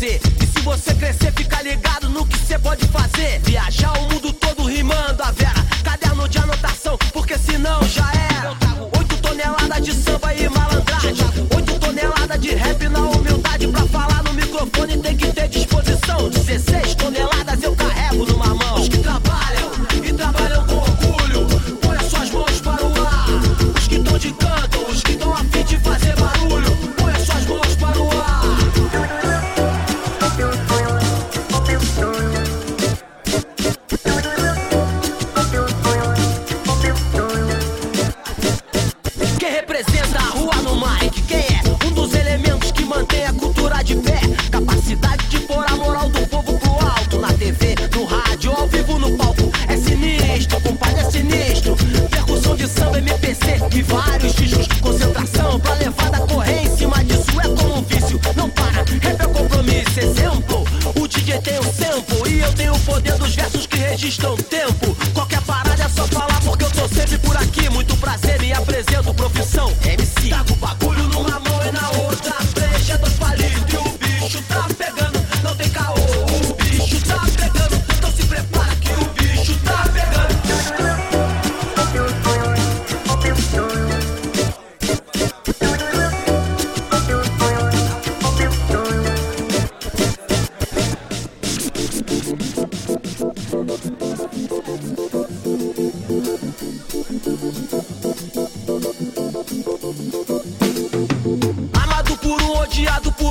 você. E se você crescer, fica ligado no que você pode fazer. Viajar o mundo todo rimando a vera. Caderno de anotação, porque senão já era. Eu trago 8 toneladas de samba e malandragem, 8 toneladas de rap na humildade. Pra falar no microfone tem que ter disposição. 16 toneladas eu carrego numa mão. Os que trabalham e trabalham com orgulho, põe as suas mãos para o ar. Os que estão de canto, os que estão a fim de fazer barulho, põe as suas mãos para o ar. Quem representa a rua no mic? Quem é um dos elementos que mantém a cultura de pé? Capacidade de pôr a moral do povo pro alto. Na TV, no rádio, ao vivo, no palco. É sinistro, compadre, é sinistro. Percussão de samba, MPC e vários discos. Concentração pra levar da correr em cima disso é como um vício. Não para, rap é compromisso. Exemplo, o DJ tem um sample e eu tenho o poder dos versos que registram tempo. Qualquer parada é só falar porque eu tô sempre por aqui. Muito prazer, me apresento, profissão MC. Taco o bagulho numa mão e na outra brecha, 2 palitos e o bicho tá pegando. Não tem caô, o bicho tá pegando. Então se prepara que o bicho tá pegando. Amado por um, odiado